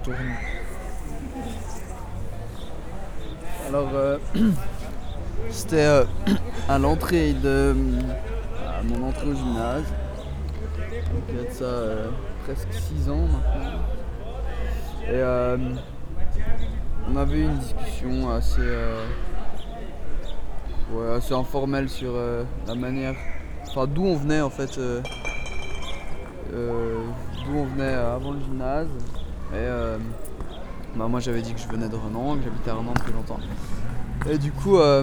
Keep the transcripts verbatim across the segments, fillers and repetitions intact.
tourne. Alors, euh, c'était euh, à l'entrée de à mon entrée au gymnase. Donc, il y a de ça euh, presque six ans maintenant. Et euh, on avait eu une discussion assez, euh, ouais, assez informelle sur euh, la manière, enfin d'où on venait en fait, euh, euh, d'où on venait avant le gymnase. Et euh, bah, moi j'avais dit que je venais de Renan, que j'habitais à Renan depuis longtemps. Et du coup, euh,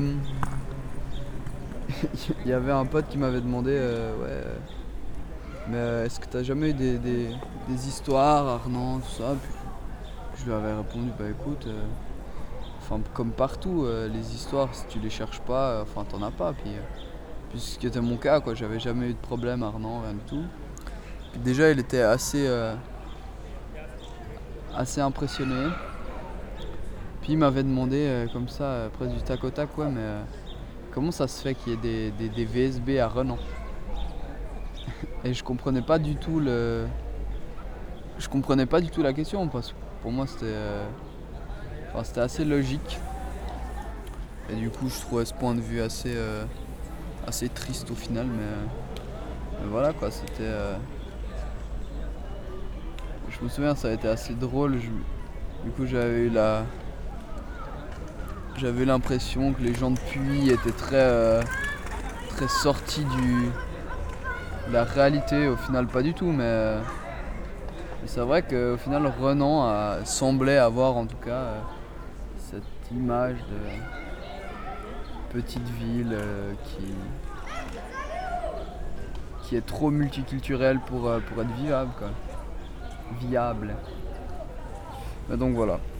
il y avait un pote qui m'avait demandé, euh, ouais, euh, mais euh, est-ce que t'as jamais eu des, des, des histoires à Renan, tout ça? Puis je lui avais répondu, bah écoute, euh, enfin comme partout, euh, les histoires, si tu les cherches pas, euh, enfin t'en as pas. Puis, euh, puis ce qui était mon cas, quoi, j'avais jamais eu de problème à Renan, rien du tout. Puis déjà, il était assez, euh, assez impressionné. Puis il m'avait demandé euh, comme ça, euh, presque du tac au tac, ouais, mais euh, comment ça se fait qu'il y ait des, des, des V S B à Renan? Et je comprenais pas du tout le, je comprenais pas du tout la question parce que pour moi c'était, euh, enfin, c'était assez logique. Et du coup, je trouvais ce point de vue assez, euh, assez triste au final, mais, euh, mais voilà quoi, c'était. Euh, je me souviens, ça a été assez drôle. Je, du coup, j'avais eu la, j'avais l'impression que les gens de Puy étaient très, euh, très sortis du, de la réalité. Au final, pas du tout, mais, euh, mais c'est vrai qu'au final, Renan a, semblait avoir en tout cas euh, cette image de petite ville euh, qui, qui est trop multiculturelle pour, euh, pour être vivable, quoi. Viable. Mais donc voilà.